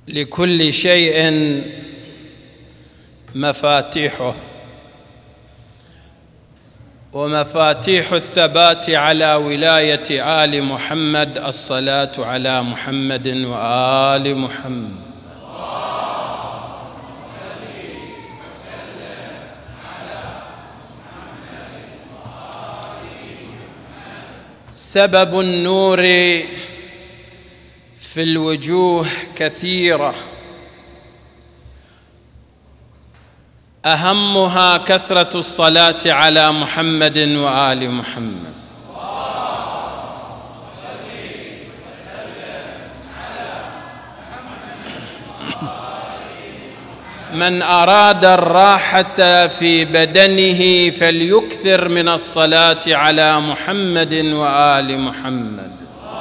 لكل شيء مفاتيحه، ومفاتيح الثبات على ولاية آل محمد الصلاة على محمد وآل محمد. سبب النور في الوجوه كثيرة، أهمها كثرة الصلاة على محمد وآل محمد. من أراد الراحة في بدنه فليكثر من الصلاة على محمد وآل محمد.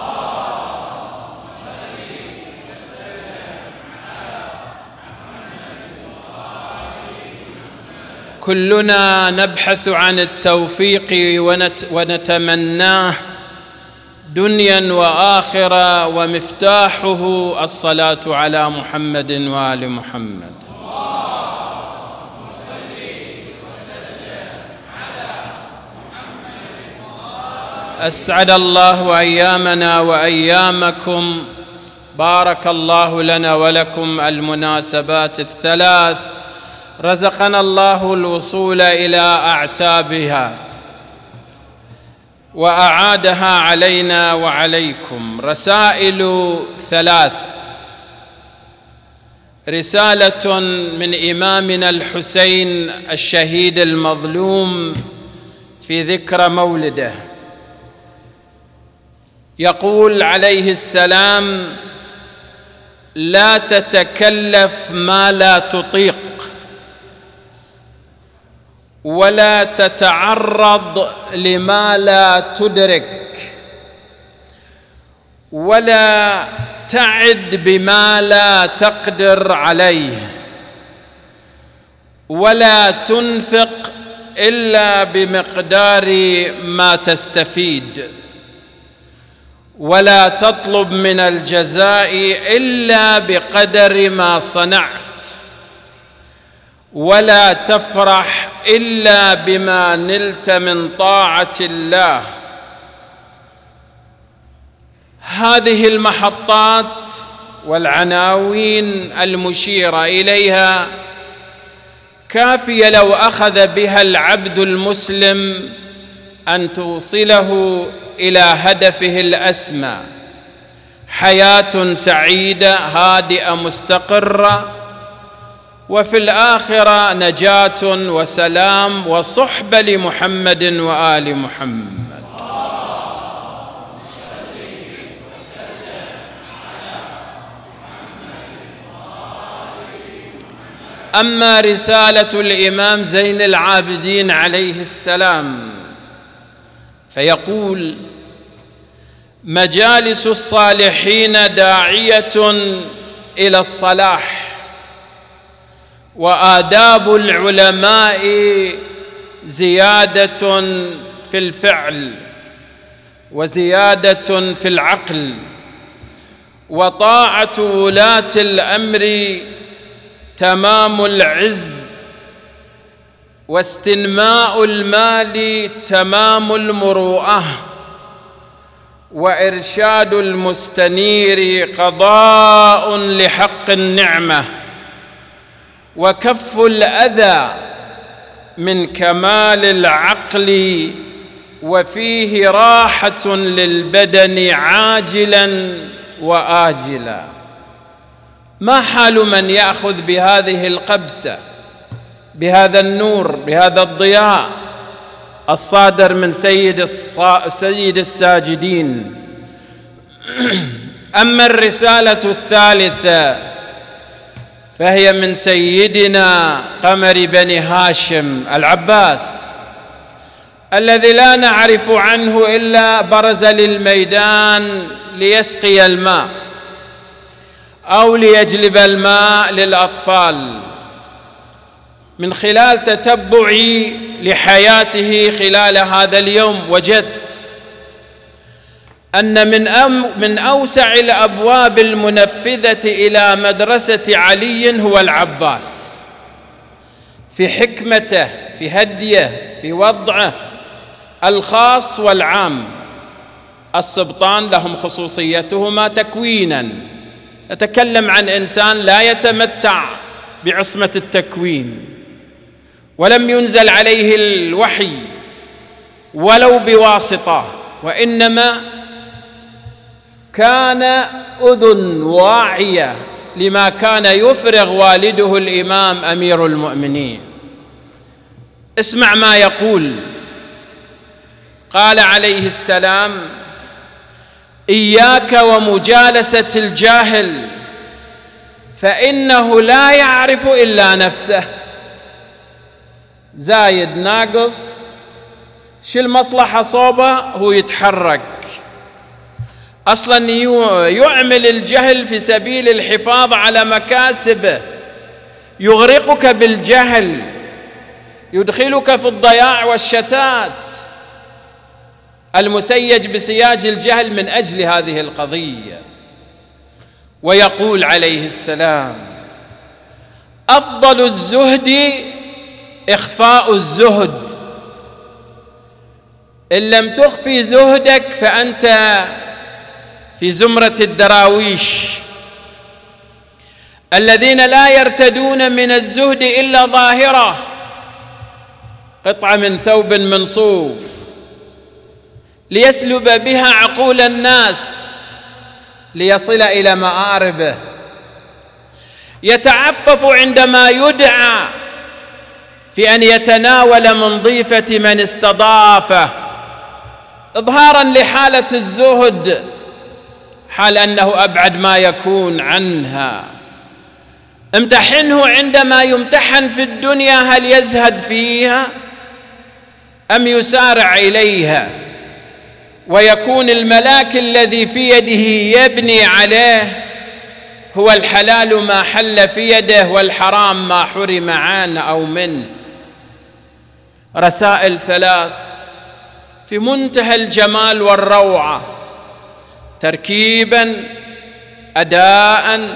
كلنا نبحث عن التوفيق ونتمناه دنيا وآخرة، ومفتاحه الصلاة على محمد وآل محمد. أسعد الله أيامنا وأيامكم، بارك الله لنا ولكم المناسبات الثلاث، رزقنا الله الوصول إلى أعتابها وأعادها علينا وعليكم. رسائل ثلاث: رسالة من إمامنا الحسين الشهيد المظلوم في ذكرى مولده، يقول عليه السلام: لا تتكلف ما لا تطيق، ولا تتعرض لما لا تدرك، ولا تعد بما لا تقدر عليه، ولا تنفق إلا بمقدار ما تستفيد، ولا تطلب من الجزاء إلا بقدر ما صنعت، ولا تفرح إلا بما نلت من طاعة الله. هذه المحطات والعناوين المشيرة إليها كافية لو أخذ بها العبد المسلم أن توصله إلى هدفه الأسمى: حياة سعيدة هادئة مستقرة، وفي الآخرة نجاة وسلام وصحبة لمحمد وآل محمد. أما رسالة الإمام زين العابدين عليه السلام فيقول: مجالس الصالحين داعية إلى الصلاح، وآداب العلماء زيادة في الفعل وزيادة في العقل، وطاعة ولاة الأمر تمام العز، واستنماء المال تمام المروءة، وإرشاد المستنير قضاء لحق النعمة، وكف الأذى من كمال العقل، وفيه راحة للبدن عاجلا وآجلا. ما حال من يأخذ بهذه القبسة، بهذا النور، بهذا الضياء الصادر من سيد الساجدين؟ أما الرسالة الثالثة فهي من سيدنا قمر بني هاشم العباس، الذي لا نعرف عنه إلا برز للميدان ليسقي الماء أو ليجلب الماء للأطفال. من خلال تتبعي لحياته خلال هذا اليوم وجدت أن من أوسع الأبواب المنفذة إلى مدرسة علي هو العباس، في حكمته، في هديه، في وضعه الخاص والعام. السبطان لهم خصوصيتهما تكوينا، نتكلم عن إنسان لا يتمتع بعصمة التكوين، ولم ينزل عليه الوحي ولو بواسطة، وإنما كان أذن واعية لما كان يفرغ والده الإمام أمير المؤمنين. اسمع ما يقول. قال عليه السلام: إياك ومجالسة الجاهل فإنه لا يعرف إلا نفسه. زايد ناقص، شو المصلحة صوبه؟ هو يتحرك أصلاً، يعمل الجهل في سبيل الحفاظ على مكاسبه، يغرقك بالجهل، يدخلك في الضياع والشتات، المسيج بسياج الجهل من أجل هذه القضية. ويقول عليه السلام: أفضل الزهد إخفاء الزهد، إن لم تخفي زهدك فأنت في زمرة الدراويش الذين لا يرتدون من الزهد إلا ظاهرة، قطعة من ثوب من صوف ليسلب بها عقول الناس ليصل إلى مآربه، يتعفف عندما يدعى في أن يتناول من ضيفة من استضافه إظهاراً لحالة الزهد، حال أنه أبعد ما يكون عنها. امتحنه عندما يمتحن في الدنيا، هل يزهد فيها أم يسارع إليها، ويكون الملاك الذي في يده يبني عليه هو الحلال ما حل في يده والحرام ما حرم عنه أو منه. رسائل ثلاث في منتهى الجمال والروعة، تركيباً، أداءً.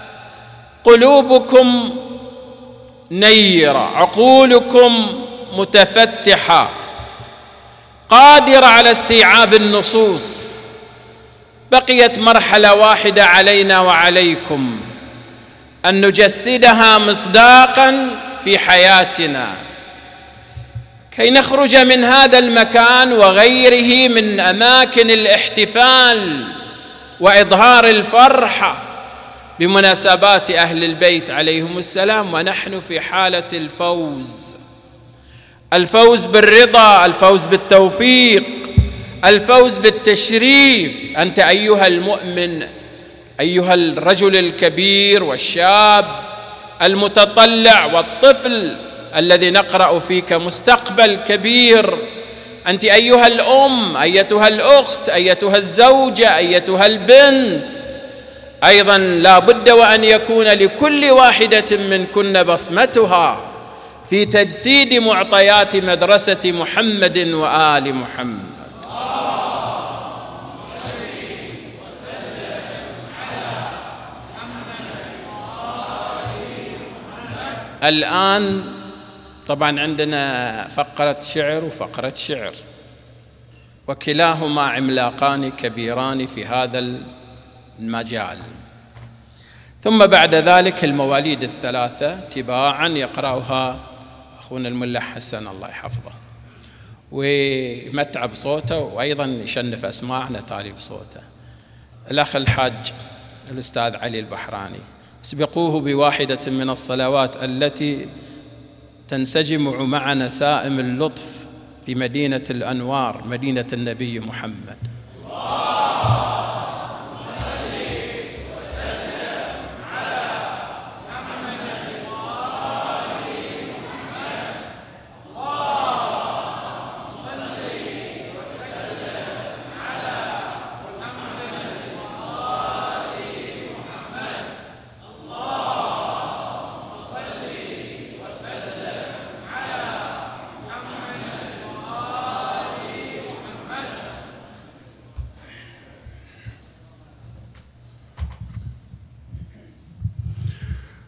قلوبكم نيرة، عقولكم متفتحة، قادرة على استيعاب النصوص. بقيت مرحلة واحدة علينا وعليكم، أن نجسدها مصداقاً في حياتنا كي نخرج من هذا المكان وغيره من أماكن الاحتفال وإظهار الفرحة بمناسبات أهل البيت عليهم السلام، ونحن في حالة الفوز، الفوز بالرضا، الفوز بالتوفيق، الفوز بالتشريف. أنت أيها المؤمن، أيها الرجل الكبير والشاب المتطلع والطفل الذي نقرأ فيك مستقبل كبير، أنت أيها الأم، أيتها الأخت، أيتها الزوجة، أيتها البنت، أيضا لا بد وأن يكون لكل واحدة منكن بصمتها في تجسيد معطيات مدرسة محمد وآل محمد. الآن طبعا عندنا فقرة شعر وفقرة شعر، وكلاهما عملاقان كبيران في هذا المجال. ثم بعد ذلك المواليد الثلاثة تباعا يقرأها أخونا الملا حسن الله يحفظه، ويمتع بصوته وأيضا يشنف أسماعنا تالي بصوته. الأخ الحاج الأستاذ علي البحراني، اسبقوه بواحدة من الصلوات التي تنسجم مع نسائم اللطف في مدينة الأنوار، مدينة النبي محمد.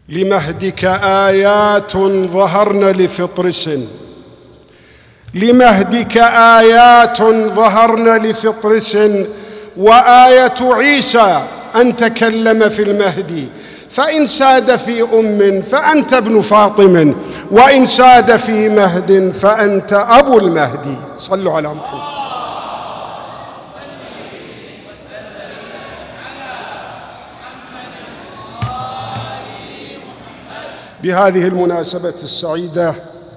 لمهدك آيات ظهرن لفطرس، لمهدك آيات ظهرن لفطرس، وآية عيسى أن تكلم في المهدي، فإن ساد في أم فأنت ابن فاطم، وإن ساد في مهد فأنت أبو المهدي. صلوا على محمد. بهذه المناسبة السعيدة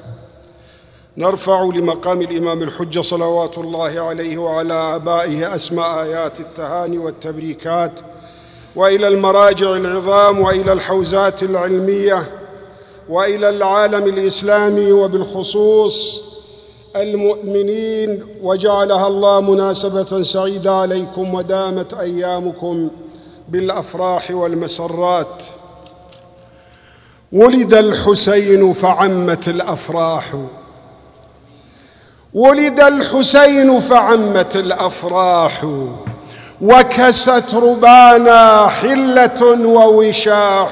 نرفع لمقام الإمام الحجة صلوات الله عليه وعلى آبائه أسمى آيات التهاني والتبريكات، وإلى المراجع العظام، وإلى الحوزات العلمية، وإلى العالم الإسلامي، وبالخصوص المؤمنين، وجعلها الله مناسبة سعيدة عليكم، ودامت أيامكم بالأفراح والمسرات. ولد الحسين فعمت الأفراح، ولد الحسين فعمت الأفراح، وكست ربانا حلة ووشاح،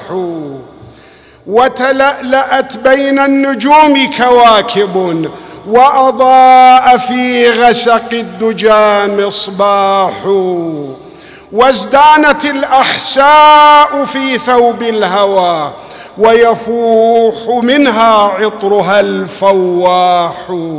وتلألأت بين النجوم كواكب، وأضاء في غسق الدجى مصباح، وازدانت الأحساء في ثوب الهوى، ويفوح منها عطرها الفواح.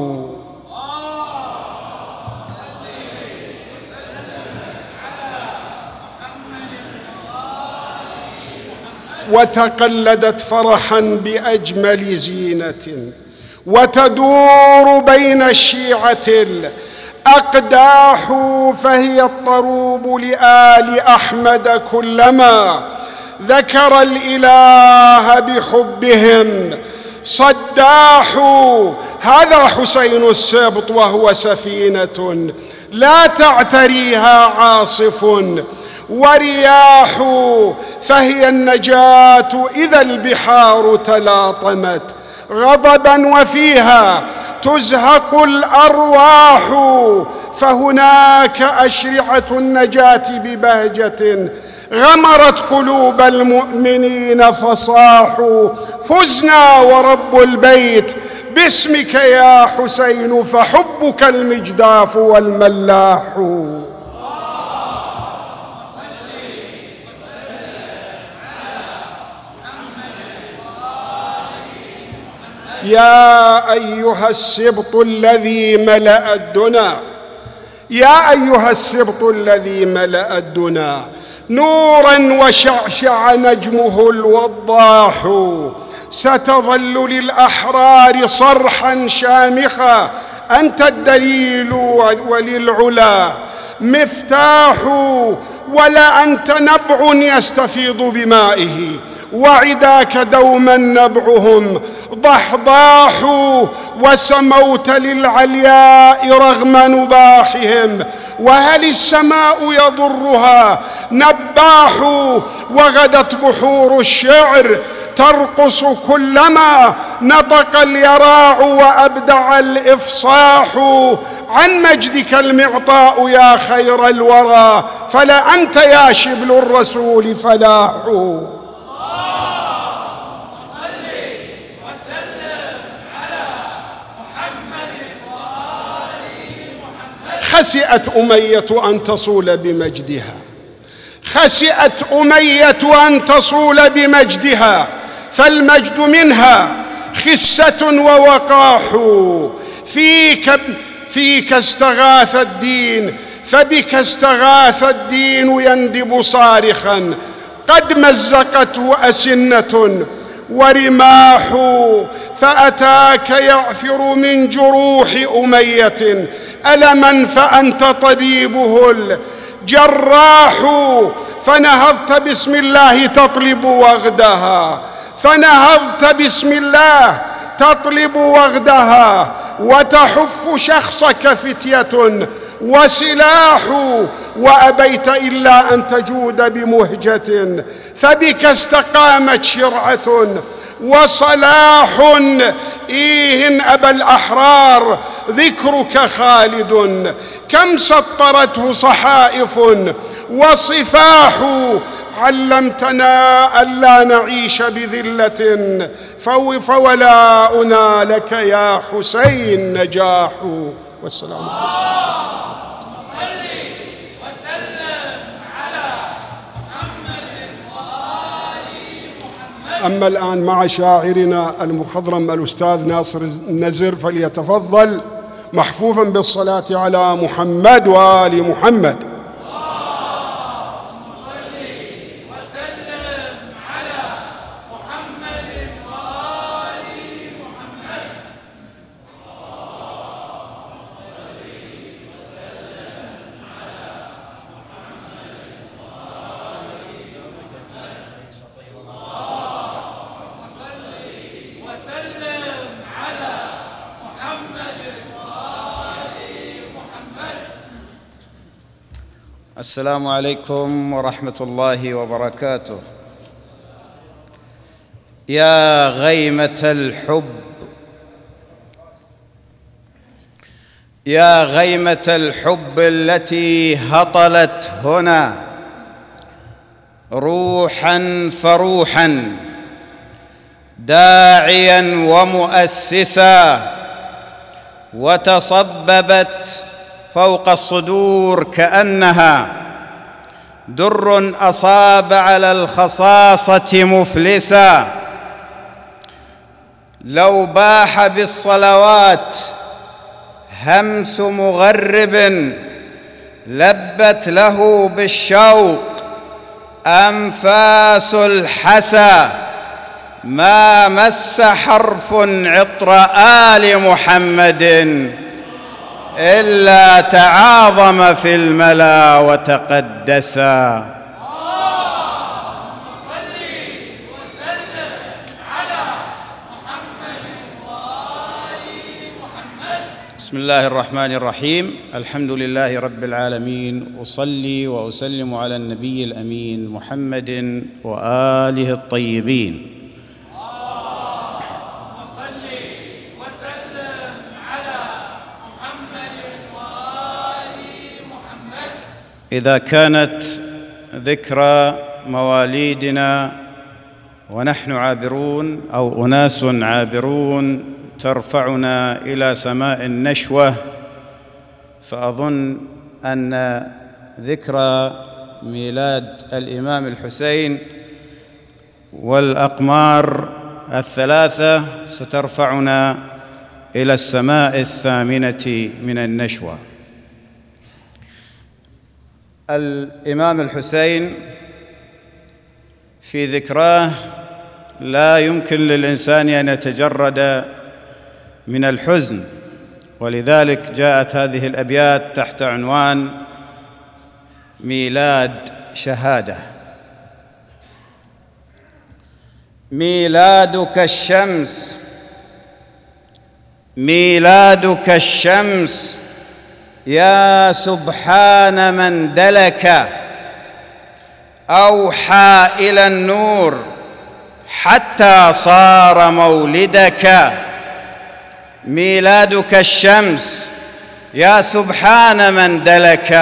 وتقلدت فرحا بأجمل زينة، وتدور بين الشيعة الأقداح، فهي الطروب لآل أحمد كلما ذكر الإله بحبهم صداح. هذا حسين السبط وهو سفينة لا تعتريها عاصف ورياح، فهي النجاة إذا البحار تلاطمت غضبا، وفيها تزهق الأرواح، فهناك أشرعة النجاة ببهجة غمرت قلوب المؤمنين فصاحوا. فزنا ورب البيت باسمك يا حسين، فحبك المجداف والملاح. يا أيها السبط الذي ملأ الدنا، يا أيها السبط الذي ملأ الدنا، نوراً وشعشع نجمه الوضاح، ستظل للأحرار صرحاً شامخاً، أنت الدليل وللعلا مفتاح، ولا أنت نبع يستفيض بمائه، وعداك دوما نبعهم ضحضاح، وسموت للعلياء رغم نباحهم، وهل السماء يضرها نباح، وغدت بحور الشعر ترقص كلما نطق اليراع وأبدع الإفصاح. عن مجدك المعطاء يا خير الورى، فلا أنت يا شبل الرسول فلاح. خسئت أمية أن تصول بمجدها، خسئت أمية أن تصول بمجدها، فالمجد منها خسة ووقاح. فيك استغاث الدين، فبك استغاث الدين يندب صارخا، قد مزقته أسنة ورماح، فأتاك يعثر من جروح أمية ألما، فأنت طبيبه الجراح. فنهضت بسم الله تطلب وغدها، فنهضت بسم الله تطلب وغدها، وتحف شخصك فتية وسلاح، وأبيت إلا أن تجود بمهجة، فبك استقامت شرعة وصلاح. إيه أبا الأحرار ذكرك خالد، كم سطرته صحائف وصفاح، علمتنا ألا نعيش بذلة، فولاؤنا لك يا حسين نجاح. والسلام عليكم. أما الآن مع شاعرنا المخضرم الأستاذ ناصر النزر، فليتفضل محفوفا بالصلاة على محمد وآل محمد. السلام عليكم ورحمة الله وبركاته. يا غيمة الحب، يا غيمة الحب التي هطلت هنا روحا فروحا، داعيا ومؤسسا، وتصببت فوق الصدور كأنها در أصاب على الخصاصة مفلسا. لو باح بالصلوات همس مغرب لبت له بالشوق أنفاس الحسا، ما مس حرف عطر آل محمد إلا تعاظم في الملا وتقدسا. بسم الله الرحمن الرحيم. الحمد لله رب العالمين، أصلي وأسلم على النبي الأمين محمد وآله الطيبين. إذا كانت ذكرى مواليدنا ونحن عابرون أو أناس عابرون ترفعنا إلى سماء النشوة، فأظن أن ذكرى ميلاد الإمام الحسين والأقمار الثلاثة سترفعنا إلى السماء الثامنة من النشوة. الإمام الحسين في ذكراه لا يمكن للإنسان أن يتجرد من الحزن، ولذلك جاءت هذه الأبيات تحت عنوان ميلاد شهادة. ميلادك الشمس، ميلادك الشمس، يا سبحان من دلك أوحى إلى النور حتى صار مولدك. ميلادك الشمس، يا سبحان من دلك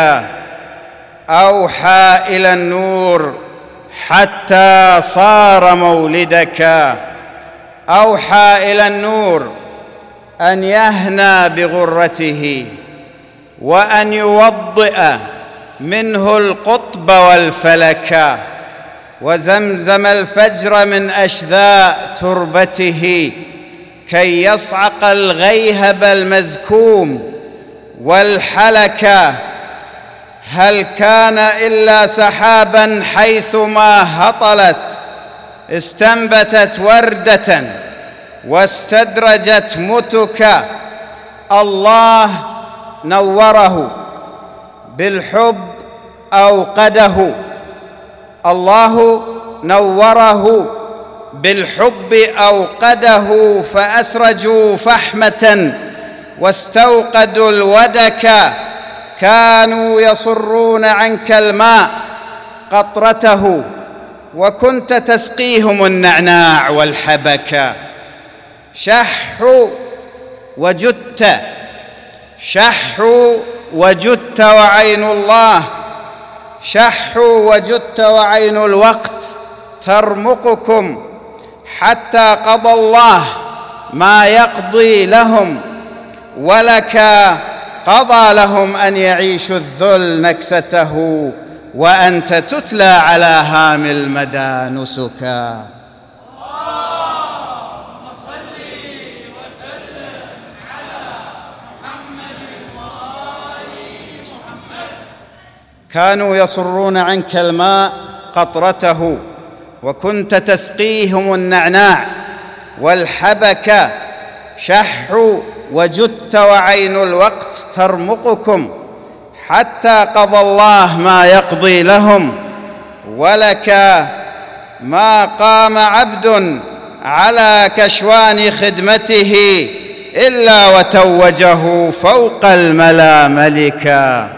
أوحى إلى النور حتى صار مولدك. أوحى إلى النور أن يهنى بغرته وأن يوضئ منه القطب والفلك، وزمزم الفجر من أشذاء تربته كي يصعق الغيهب المزكوم والحلك. هل كان إلا سحابا حيثما هطلت استنبتت وردة واستدرجت متك. الله نوره بالحب أوقده، الله نوره بالحب أوقده، فأسرجوا فحمة واستوقدوا الودك. كانوا يصرون عنك الماء قطرته وكنت تسقيهم النعناع والحبك. شحوا وجدت، شحوا وجدت، وعين الله شح وجدت وعين الوقت ترمقكم حتى قضى الله ما يقضي لهم، ولك قضى لهم أن يعيشوا الذل نكسته، وأنت تتلى على هام المدى نسكا. اللهم صل وسلم على محمد وآل محمد. كانوا يصرون عنك الماء قطرته، وكنت تسقيهم النعناع والحبك. شح وجدت وعين الوقت ترمقكم حتى قضى الله ما يقضي لهم، ولك ما قام عبد على كشوان خدمته إلا وتوجه فوق الملا ملكا.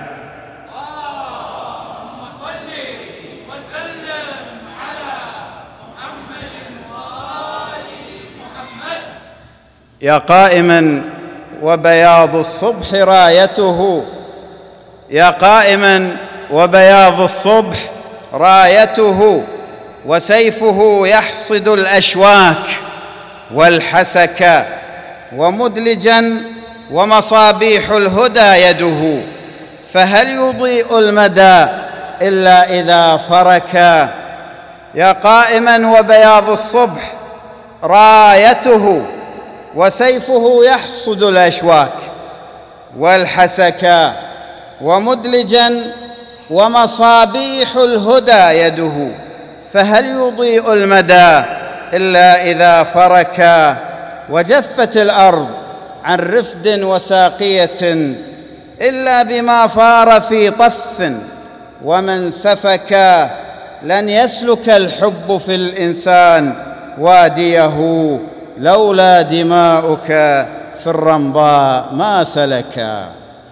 اللهم صل وسلم على محمد وآل محمد. يا قائما وبياض الصبح رايته، يا قائما وبياض الصبح رايته، وسيفه يحصد الأشواك والحسك، ومدلجا ومصابيح الهدى يده، فهل يضيء المدى إلا إذا فركا. يا قائما وبياض الصبح رايته، وسيفه يحصد الأشواك والحسك، ومدلجا ومصابيح الهدى يده، فهل يضيء المدى إلا إذا فركا. وجفت الأرض عن رفد وساقية إلا بما فار في طف، ومن سفكا. لن يسلك الحب في الإنسان واديه، لولا دماؤك في الرمضاء ما سلكا.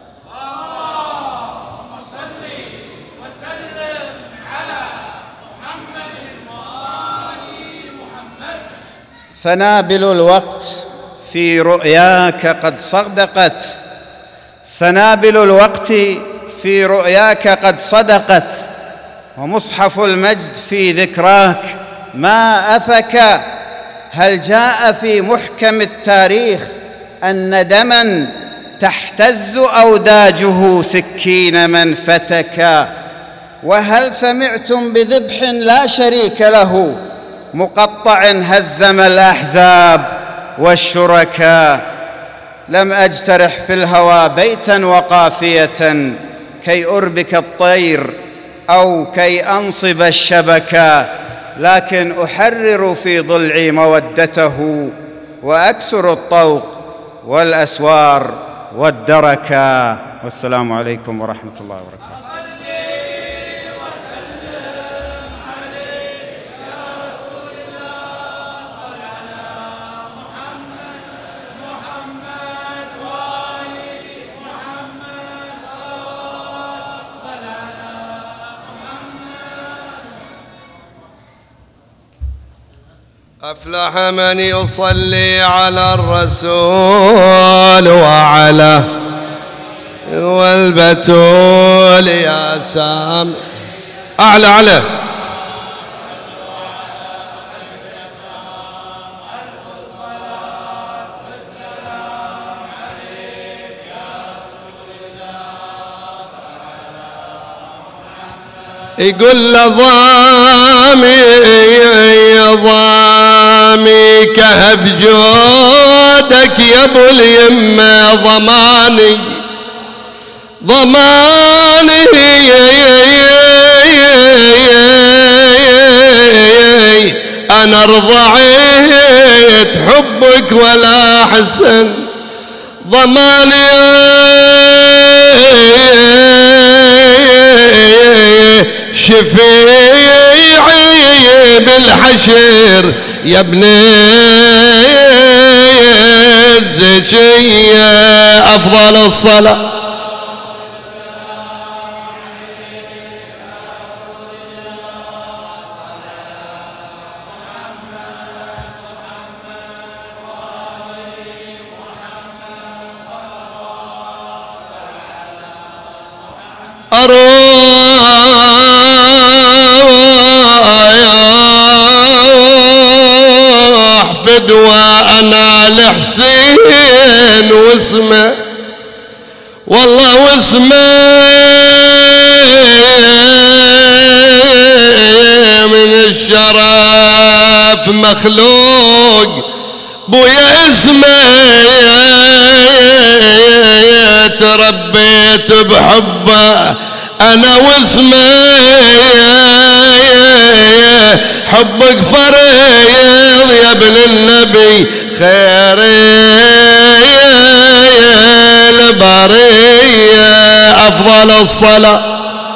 اللهم صل وسلم على محمد وآل محمد. سنابل الوقت في رؤياك قد صدقت، سنابل الوقت في رؤياك قد صدقت، ومصحف المجد في ذكراك ما أفك. هل جاء في محكم التاريخ أن دما تحتز أوداجه سكين من فتك؟ وهل سمعتم بذبح لا شريك له مقطع هزم الأحزاب والشركاء؟ لم أجترح في الهوى بيتا وقافية كي أربك الطير أو كي أنصب الشبكا، لكن أحرر في ضلعي مودته، وأكسر الطوق والأسوار والدركا. والسلام عليكم ورحمة الله وبركاته. أفلح من يصلي على الرسول وعلى والبتول يا سام أعلى على يقول له ضامي كهف جودك يا ابو اليمه، ضماني انا رضعت حبك ولا احسن ضماني شفيعي بالحشر يا ابن الزكية. أفضل الصلاة أروح فدوى أنا لحسين واسمه، والله واسمه من الشرف مخلوق، بويا اسمه تربيت بحبه أنا واسمه، حبك فريض يا ابن النبي خير البرية. أفضل الصلاة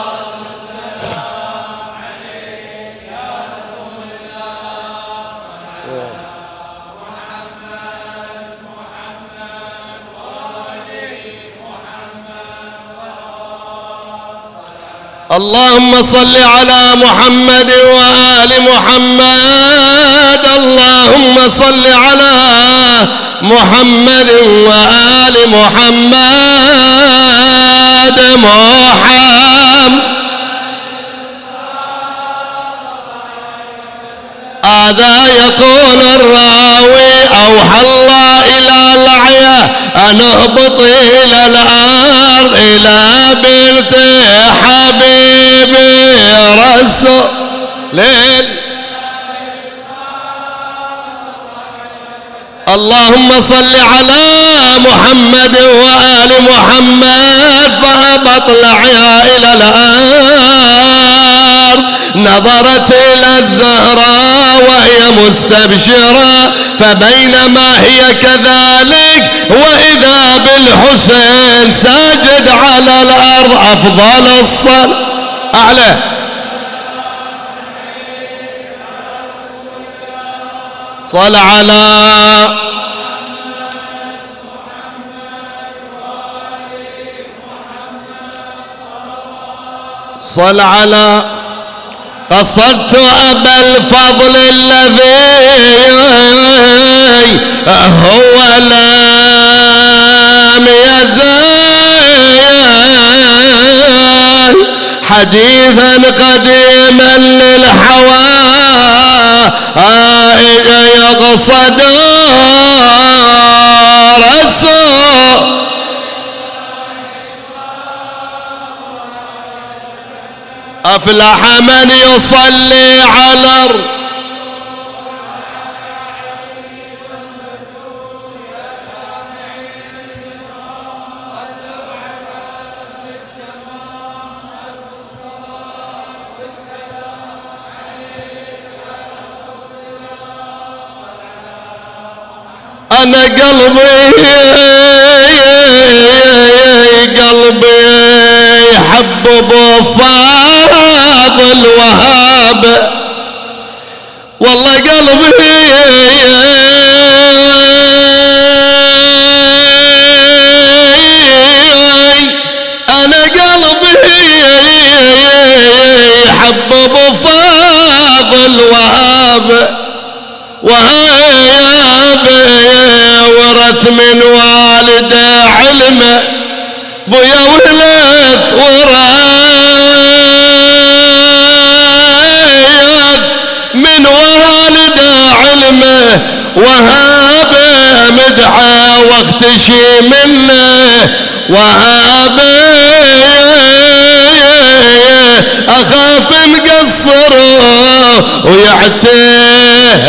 اللهم صل على محمد وآل محمد، اللهم صل على محمد وآل محمد. هذا يقول الراوي أوحى الله إلى العيا أن اهبط إلى الأرض إلى بيت حبيبي رسول ليل. اللهم صل على محمد وآل محمد. فهبط العيا إلى الأرض، نظرت إلى الزهراء وهي مستبشرة، فبينما هي كذلك وإذا بالحسين ساجد على الأرض. أفضل الصلاة أعلى صل على صل على قصدت أبا الفضل الذي هو لم يزال حديثا قديما للحوائج يقصد رسول. أفلح من يصلي على أنا قلبي يحبب فاضل وهاب، والله قلبي أنا قلبي يحبب فاضل وهاب، وهاب ورث من والده علمه، بويا ورث من والده علمه، وهاب مدحه واختشي منه، وهاب أخاف مقصر ويعتيب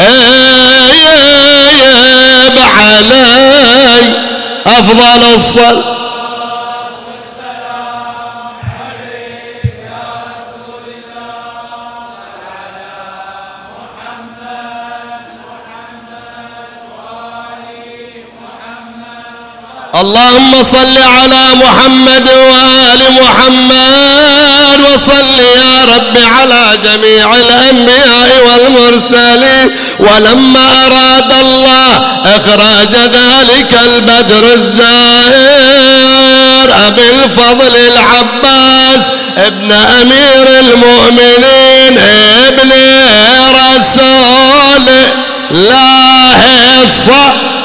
علي. أفضل الصلاة اللهم صل على محمد وآل محمد، وصل يا رب على جميع الأنبياء والمرسلين. ولما أراد الله إخراج ذلك البدر الزاهر أبي الفضل العباس ابن أمير المؤمنين ابن رسول الله الصالح،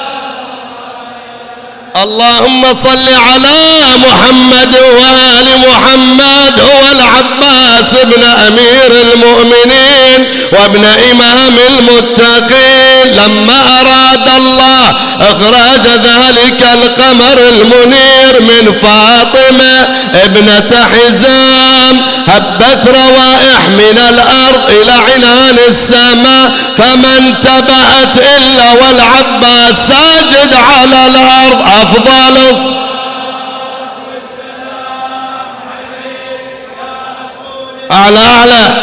اللهم صل على محمد وآل محمد. هو العباس ابن أمير المؤمنين وابن إمام المتقين، لما أراد الله إخراج ذلك القمر المنير من فاطمة ابنة حزام هبت روائح من الأرض إلى عنان السماء فما انتبهت إلا والعباس ساجد على الأرض. أفضل أعلى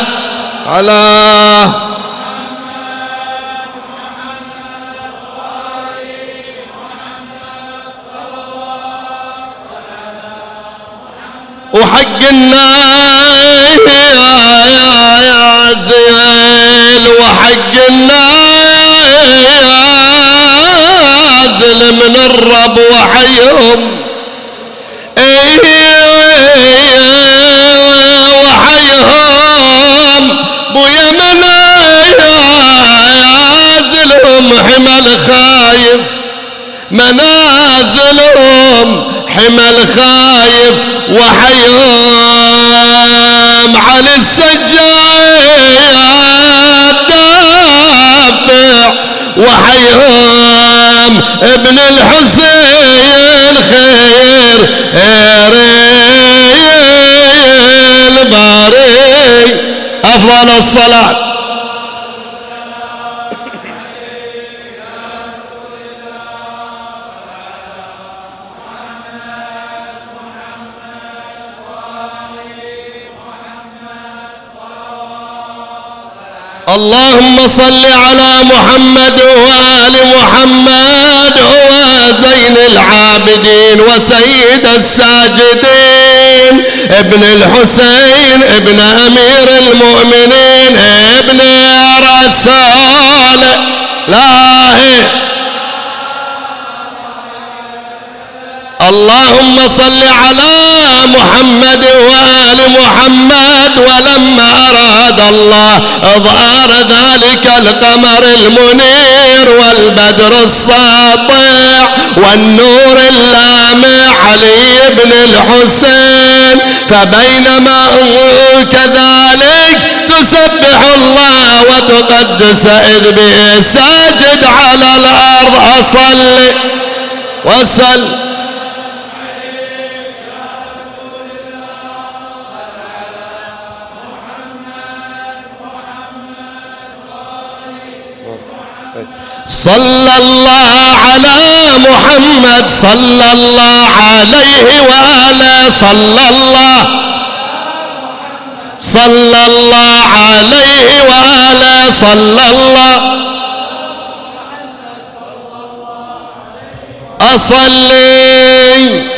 وحق النازل وحق النازل من الرب وحيهم وحيهم بويا منازلهم حمل خايف منازلهم حمل خايف وحيهم علي السجاد دافع وحيهم ابن الحسين خير الباري. أفضل الصلاة اللهم صل على محمد وآل محمد هو زين العابدين وسيد الساجدين ابن الحسين ابن أمير المؤمنين ابن رسول الله. اللهم صل على محمد وآل محمد ولما أراد الله إظهار ذلك القمر المنير والبدر الساطع والنور اللامع علي بن الحسين فبينما كذلك تسبح الله وتقدس إذ به ساجد على الأرض أصلي وسلم صلى الله على محمد صلى الله عليه وآله صلى الله عليه وآله صلى الله أصلي